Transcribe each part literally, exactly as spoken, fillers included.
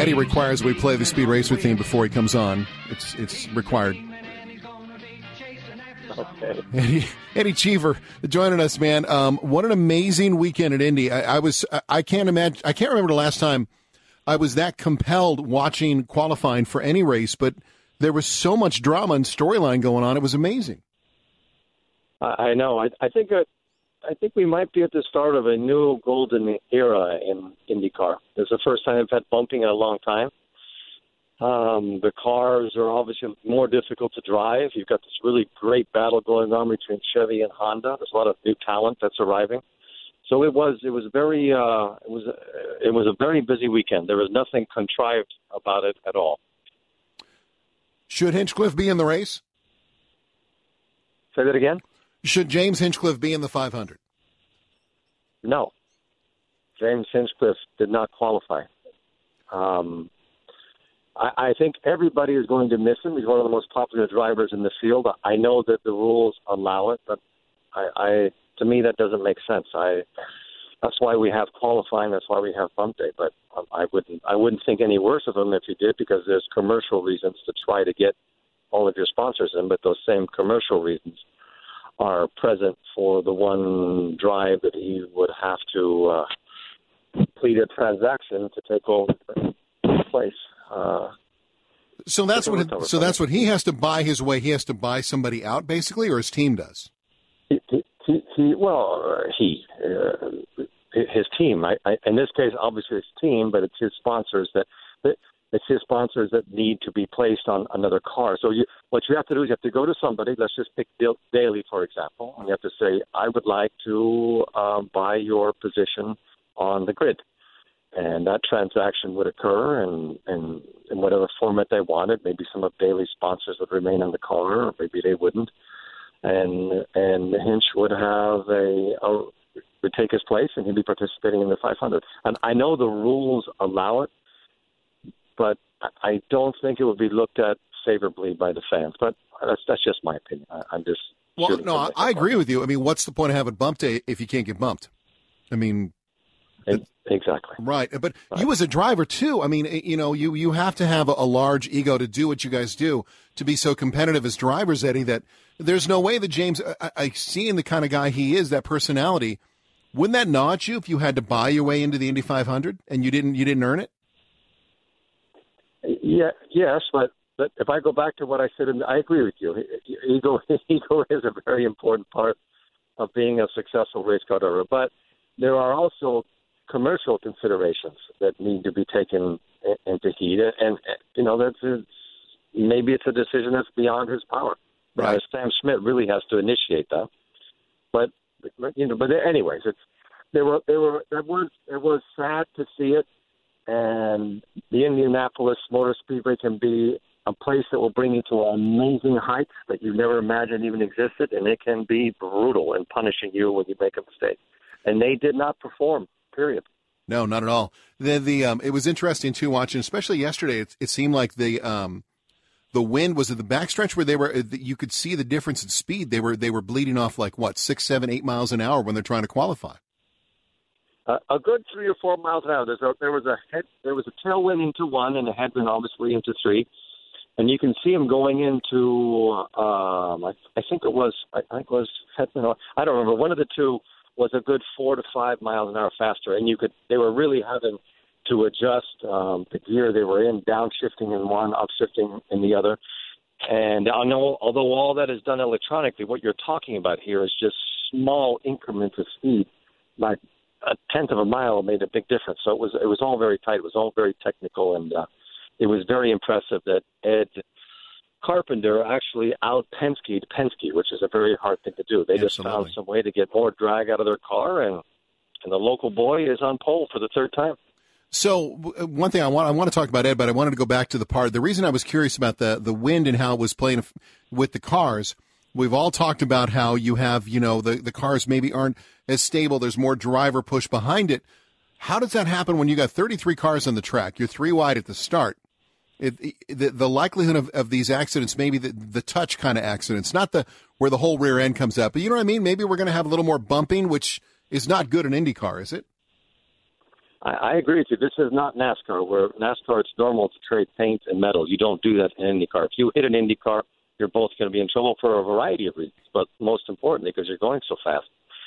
Eddie requires we play the Speed Racer theme before he comes on. It's it's required. Okay. Eddie, Eddie Cheever joining us, man. Um, what an amazing weekend at Indy. I, I was I can't imagine I can't remember the last time I was that compelled watching qualifying for any race, but there was so much drama and storyline going on. It was amazing. I know. I, I think uh, I think we might be at the start of a new golden era in IndyCar. It's the first time I've had bumping in a long time. Um, the cars are obviously more difficult to drive. You've got this really great battle going on between Chevy and Honda. There's a lot of new talent that's arriving. So it was it was very uh, it was it was a very busy weekend. There was nothing contrived about it at all. Should Hinchcliffe be in the race? Say that again? Should James Hinchcliffe be in the five hundred? No. James Hinchcliffe did not qualify. Um, I, I think everybody is going to miss him. He's one of the most popular drivers in the field. I know that the rules allow it, but I, I to me that doesn't make sense. I that's why we have qualifying. That's why we have bump day. But um, I wouldn't I wouldn't think any worse of him if he did, because there's commercial reasons to try to get all of your sponsors in, but those same commercial reasons are present for the one drive that he would have to uh, complete a transaction to take over his place. Uh, so that's what. So that's what he has to buy his way. He has to buy somebody out, basically, or his team does. He, he, he well, uh, he, uh, his team. I, I, in this case, obviously his team, but it's his sponsors that. that It's his sponsors that need to be placed on another car. So you, what you have to do is you have to go to somebody. Let's just pick Daly, for example, and you have to say, I would like to um, buy your position on the grid. And that transaction would occur in, in, in whatever format they wanted. Maybe some of Daly's sponsors would remain on the car, or maybe they wouldn't. And and Hinch would have a, a would take his place, and he'd be participating in the five hundred. And I know the rules allow it, but I don't think it would be looked at favorably by the fans. But that's that's just my opinion. I, I'm just well, no, I, I agree with you. I mean, what's the point of having bump day if you can't get bumped? I mean, it, exactly right. But right. You as a driver too. I mean, you know, you you have to have a, a large ego to do what you guys do, to be so competitive as drivers, Eddie. That there's no way that James, I, I seeing the kind of guy he is, that personality, wouldn't that gnaw at you if you had to buy your way into the Indy five hundred and you didn't you didn't earn it? Yeah, yes, but, but if I go back to what I said, I agree with you. Ego, ego is a very important part of being a successful race car driver. But there are also commercial considerations that need to be taken into heed. And, you know, that's a, maybe it's a decision that's beyond his power. Right. Uh, Sam Schmidt really has to initiate that. But, you know, but anyways, it's, there were, there were, it was, it was sad to see it. And the Indianapolis Motor Speedway can be a place that will bring you to amazing heights that you never imagined even existed, and it can be brutal in punishing you when you make a mistake. And they did not perform, period. No, not at all. The the um, it was interesting too watching, especially yesterday. It, it seemed like the um, the wind was at the backstretch where they were. You could see the difference in speed. They were they were bleeding off like what six, seven, eight miles an hour when they're trying to qualify. Uh, a good three or four miles an hour. There's a, there was a head, there was a tailwind into one and a headwind obviously into three, and you can see them going into. Um, I, I think it was I think it was headwind. I don't remember. One of the two was a good four to five miles an hour faster, and you could. They were really having to adjust um, the gear they were in, downshifting in one, upshifting in the other. And I know, although all that is done electronically, what you're talking about here is just small increments of speed, like a tenth of a mile made a big difference. So it was it was all very tight. It was all very technical, and uh, it was very impressive that Ed Carpenter actually out Penske'd Penske, which is a very hard thing to do. They Absolutely. just found some way to get more drag out of their car, and and the local boy is on pole for the third time. So one thing I want I want to talk about, Ed, but I wanted to go back to the part. The reason I was curious about the the wind and how it was playing with the cars. We've all talked about how you have, you know, the, the cars maybe aren't as stable. There's more driver push behind it. How does that happen when you got thirty-three cars on the track? You're three wide at the start. It, it, the, the likelihood of, of these accidents, maybe the, the touch kind of accidents, not the where the whole rear end comes out. But you know what I mean? Maybe we're going to have a little more bumping, which is not good in IndyCar, is it? I, I agree with you. This is not NASCAR, where NASCAR it's normal to trade paint and metal. You don't do that in IndyCar. If you hit an IndyCar, you're both going to be in trouble for a variety of reasons, but most importantly because you're going so fast.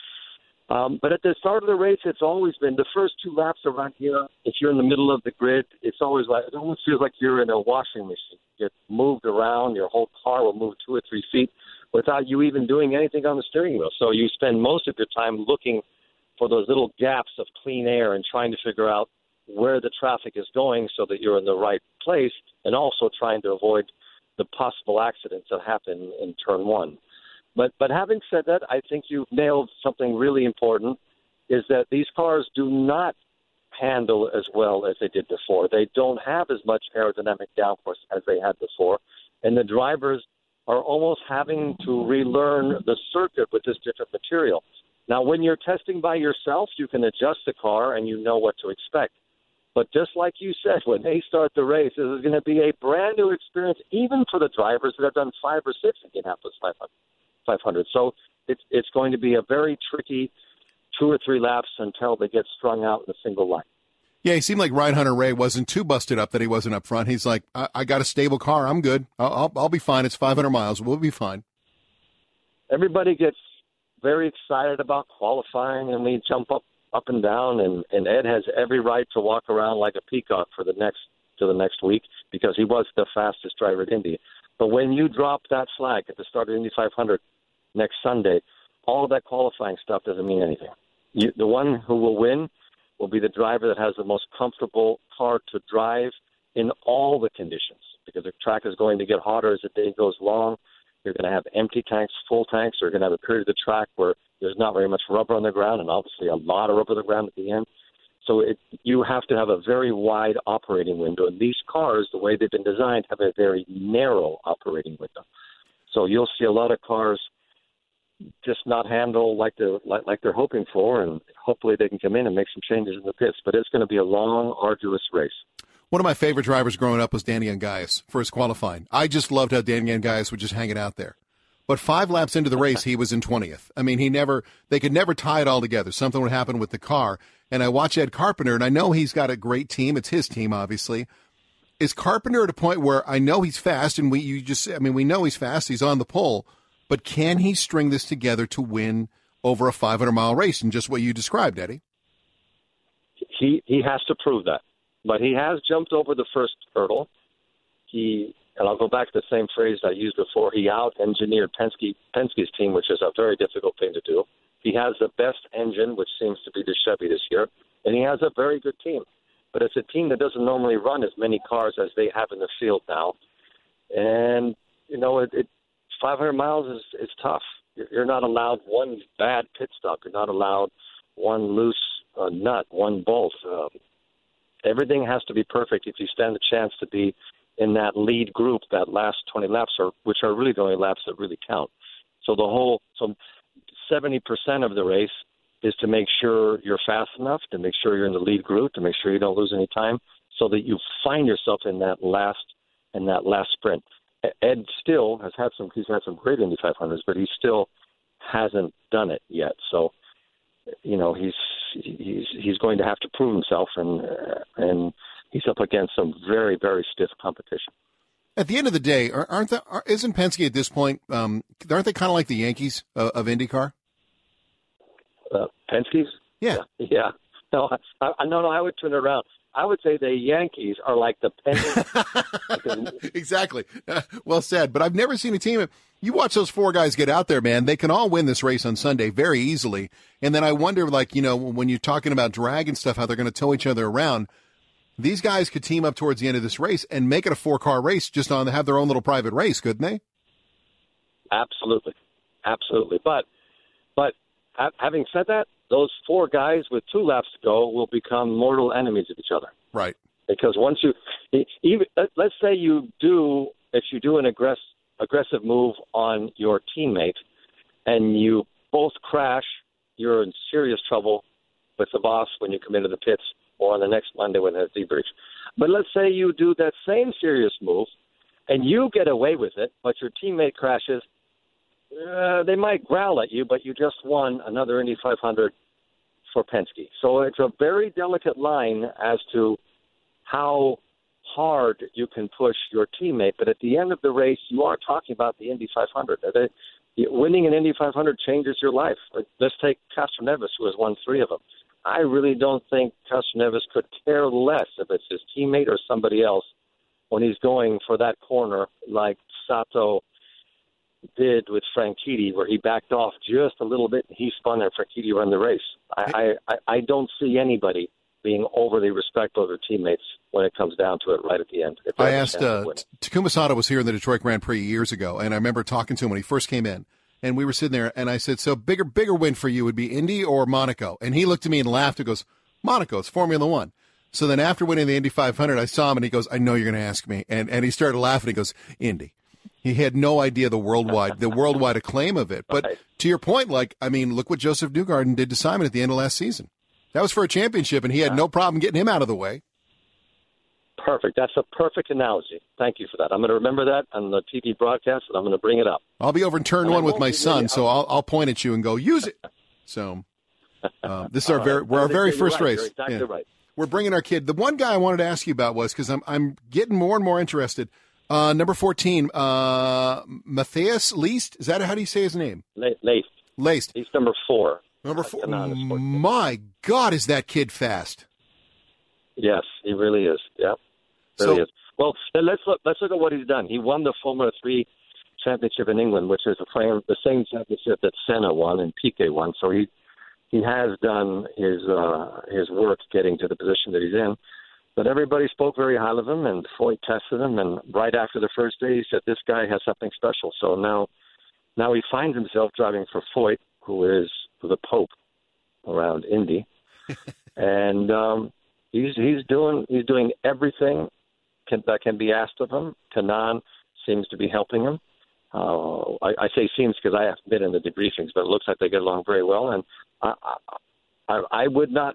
Um, but at the start of the race, it's always been the first two laps around here. If you're in the middle of the grid, it's always like it almost feels like you're in a washing machine. You get moved around, your whole car will move two or three feet without you even doing anything on the steering wheel. So you spend most of your time looking for those little gaps of clean air and trying to figure out where the traffic is going so that you're in the right place, and also trying to avoid the possible accidents that happen in turn one. But but having said that, I think you've nailed something really important, is that these cars do not handle as well as they did before. They don't have as much aerodynamic downforce as they had before, and the drivers are almost having to relearn the circuit with this different material. Now, when you're testing by yourself, you can adjust the car and you know what to expect. But just like you said, when they start the race, this is going to be a brand new experience, even for the drivers that have done five or six Indianapolis five hundred. So it's it's going to be a very tricky two or three laps until they get strung out in a single line. Yeah, he seemed like Ryan Hunter-Reay wasn't too busted up that he wasn't up front. He's like, I, I got a stable car. I'm good. I'll, I'll, I'll be fine. It's five hundred miles. We'll be fine. Everybody gets very excited about qualifying, and we jump up, up and down, and, and Ed has every right to walk around like a peacock for the next to the next week because he was the fastest driver at Indy. But when you drop that flag at the start of Indy five hundred next Sunday, all of that qualifying stuff doesn't mean anything. You, the one who will win will be the driver that has the most comfortable car to drive in all the conditions, because the track is going to get hotter as the day goes long. You're going to have empty tanks, full tanks. You're going to have a period of the track where there's not very much rubber on the ground, and obviously a lot of rubber on the ground at the end. So it, you have to have a very wide operating window. And these cars, the way they've been designed, have a very narrow operating window. So you'll see a lot of cars just not handle like they're, like, like they're hoping for, and hopefully they can come in and make some changes in the pits. But it's going to be a long, arduous race. One of my favorite drivers growing up was Danny Ungaius for his qualifying. I just loved how Danny Ungaius was just hanging out there. But five laps into the race, he was in twentieth. I mean, he never, they could never tie it all together. Something would happen with the car. And I watch Ed Carpenter, and I know he's got a great team. It's his team, obviously. Is Carpenter at a point where I know he's fast, and we, you just, I mean, we know he's fast. He's on the pole. But can he string this together to win over a five hundred mile race, and just what you described, Eddie? He he has to prove that. But he has jumped over the first hurdle. He, and I'll go back to the same phrase I used before, he out-engineered Penske, Penske's team, which is a very difficult thing to do. He has the best engine, which seems to be the Chevy this year, and he has a very good team. But it's a team that doesn't normally run as many cars as they have in the field now. And, you know, it, it five hundred miles is, is tough. You're not allowed one bad pit stop. You're not allowed one loose uh, nut, one bolt. Um, everything has to be perfect if you stand a chance to be in that lead group, that last twenty laps, or which are really the only laps that really count. So the whole, so seventy percent of the race is to make sure you're fast enough, to make sure you're in the lead group, to make sure you don't lose any time, so that you find yourself in that last in that last sprint. Ed still has had some, he's had some great Indy five hundreds, but he still hasn't done it yet. So, you know, he's he's he's going to have to prove himself, and and he's up against some very, very stiff competition. At the end of the day, aren't the, isn't Penske at this point, um, aren't they kind of like the Yankees of, of IndyCar? Uh, Penske's? Yeah. Yeah. yeah. No, I, I, no, no, I would turn it around. I would say the Yankees are like the Penske. Exactly. Uh, well said. But I've never seen a team. You watch those four guys get out there, man. They can all win this race on Sunday very easily. And then I wonder, like, you know, when you're talking about drag and stuff, how they're going to tow each other around. These guys could team up towards the end of this race and make it a four-car race just on have their own little private race, couldn't they? Absolutely. Absolutely. But, but having said that, those four guys with two laps to go will become mortal enemies of each other. Right. Because once you, even let's say you do, if you do an aggress, aggressive move on your teammate and you both crash, you're in serious trouble with the boss when you come into the pits or on the next Monday when there's debrief. But let's say you do that same serious move and you get away with it, but your teammate crashes. Uh, they might growl at you, but you just won another Indy five hundred for Penske. So it's a very delicate line as to how hard you can push your teammate. But at the end of the race, you are talking about the Indy five hundred. Winning an Indy five hundred changes your life. Let's take Castroneves, who has won three of them. I really don't think Castroneves could care less if it's his teammate or somebody else when he's going for that corner like Sato did with Franchitti, where he backed off just a little bit and he spun and Franchitti ran the race. I, I, I don't see anybody being overly respectful of their teammates when it comes down to it right at the end. I asked, uh, Takuma Sato was here in the Detroit Grand Prix years ago, and I remember talking to him when he first came in, and we were sitting there, and I said, so bigger bigger win for you would be Indy or Monaco? And he looked at me and laughed and goes, Monaco, it's Formula One. So then after winning the Indy five hundred, I saw him, and he goes, I know you're going to ask me. And and he started laughing. He goes, Indy. He had no idea the worldwide the worldwide acclaim of it. But to your point, like, I mean, look what Joseph Newgarden did to Simon at the end of last season. That was for a championship, and he had no problem getting him out of the way. Perfect. That's a perfect analogy. Thank you for that. I'm going to remember that on the T V broadcast, and I'm going to bring it up. I'll be over in turn and one with my son, so I'll, I'll point at you and go, use it. So uh, this is our very we're our very first right. race. You're exactly yeah. right. We're bringing our kid. The one guy I wanted to ask you about was, because I'm I'm getting more and more interested. Uh, number fourteen, uh, Matthias Leist. Is that how do you say his name? Leist. Leist. He's number four. Number four. My God, is that kid fast? Yes, he really is. Yeah, really so, is. Well, let's look. Let's look at what he's done. He won the Formula Three championship in England, which is the the same championship that Senna won and Piquet won. So he he has done his uh, his work getting to the position that he's in. But everybody spoke very highly of him, and Foyt tested him. And right after the first day, he said, "This guy has something special." So now, now he finds himself driving for Foyt, who is the Pope around Indy, and um, he's he's doing he's doing everything can, that can be asked of him. Kanaan seems to be helping him. Uh, I, I say seems because I haven't been in the debriefings, but it looks like they get along very well. And I, I, I would not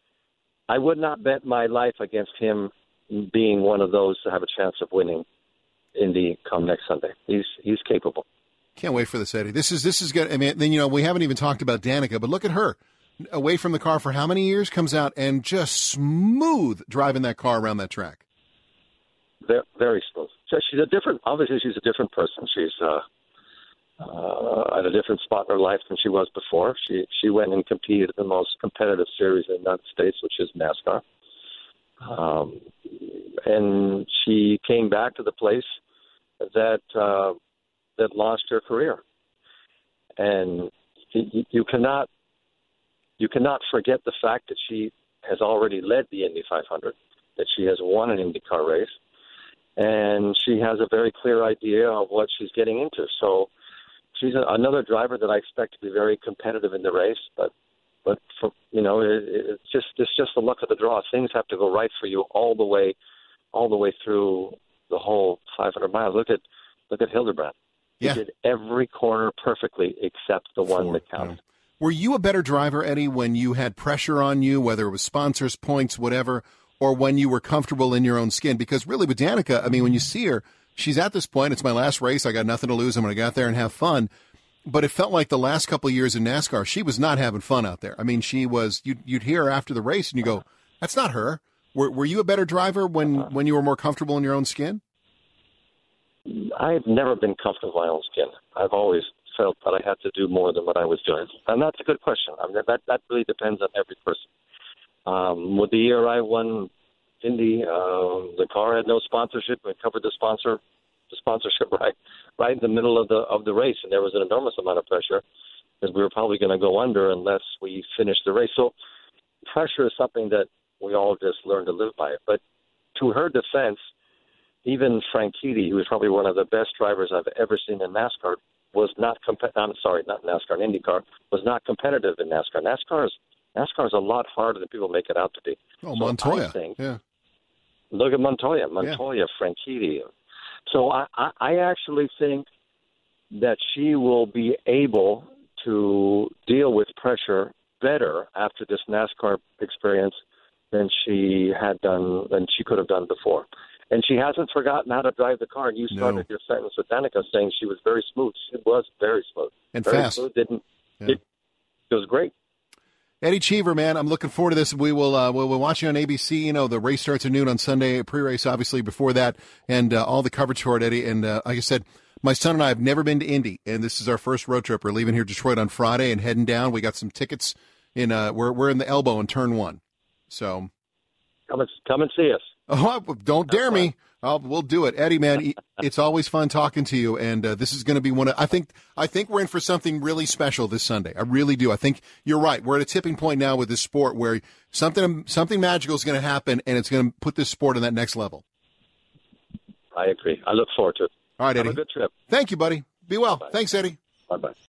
I would not bet my life against him being one of those to have a chance of winning Indy come next Sunday. He's he's capable. Can't wait for this, Eddie. This is this is good. I mean, then you know we haven't even talked about Danica, but look at her, away from the car for how many years? Comes out and just smooth driving that car around that track. Very, very smooth. So she's a different. Obviously, she's a different person. She's uh, uh, at a different spot in her life than she was before. She she went and competed in the most competitive series in the United States, which is NASCAR. Um, and she came back to the place that. Uh, that launched her career. And you, you cannot you cannot forget the fact that she has already led the Indy five hundred, that she has won an IndyCar race, and she has a very clear idea of what she's getting into. So she's a, another driver that I expect to be very competitive in the race, but but for, you know, it, it's just it's just the luck of the draw. Things have to go right for you all the way all the way through the whole five hundred miles. Look at look at Hildebrand. He Yeah. did every corner perfectly except the one Four, that counted. yeah. Were you a better driver, Eddie, when you had pressure on you, whether it was sponsors, points, whatever, or when you were comfortable in your own skin? Because really with Danica, I mean, when you see her, she's at this point, it's my last race, I got nothing to lose, I'm going to go out there and have fun. But it felt like the last couple of years in NASCAR, she was not having fun out there. I mean, she was, you'd, you'd hear her after the race and you go, that's not her. Were, were you a better driver when, when you were more comfortable in your own skin? I've never been comfortable in my own skin. I've always felt that I had to do more than what I was doing. And that's a good question. I mean, that, that really depends on every person. Um, with the year I won Indy, uh, the car had no sponsorship. We covered the sponsor, the sponsorship right, right in the middle of the of the race, and there was an enormous amount of pressure because we were probably going to go under unless we finished the race. So pressure is something that we all just learn to live by. But to her defense, even Franchitti, who was probably one of the best drivers I've ever seen in NASCAR, was not comp- I'm sorry, not NASCAR, in IndyCar, was not competitive in NASCAR. NASCAR is NASCAR is a lot harder than people make it out to be. Oh, so Montoya. I think, yeah. Look at Montoya, Montoya, yeah. Franchitti. So I, I, I actually think that she will be able to deal with pressure better after this NASCAR experience than she had done, than she could have done before. And she hasn't forgotten how to drive the car. And you started no. your sentence with Danica saying she was very smooth. She was very smooth. And very fast. Smooth. Didn't, yeah. it, it was great. Eddie Cheever, man, I'm looking forward to this. We will uh, we'll, we'll watch you on A B C. You know, the race starts at noon on Sunday, pre-race obviously before that, and uh, all the coverage for it, Eddie. And uh, like I said, my son and I have never been to Indy, and this is our first road trip. We're leaving here Detroit on Friday and heading down. We got some tickets in. Uh, we're we're in the elbow in turn one, so come and come and see us. Oh, don't dare me. I'll, we'll do it. Eddie, man, it's always fun talking to you, and uh, this is going to be one of, I think, I think we're in for something really special this Sunday. I really do. I think you're right. We're at a tipping point now with this sport where something, something magical is going to happen, and it's going to put this sport on that next level. I agree. I look forward to it. All right, Eddie. Have a good trip. Thank you, buddy. Be well. Bye. Thanks, Eddie. Bye-bye.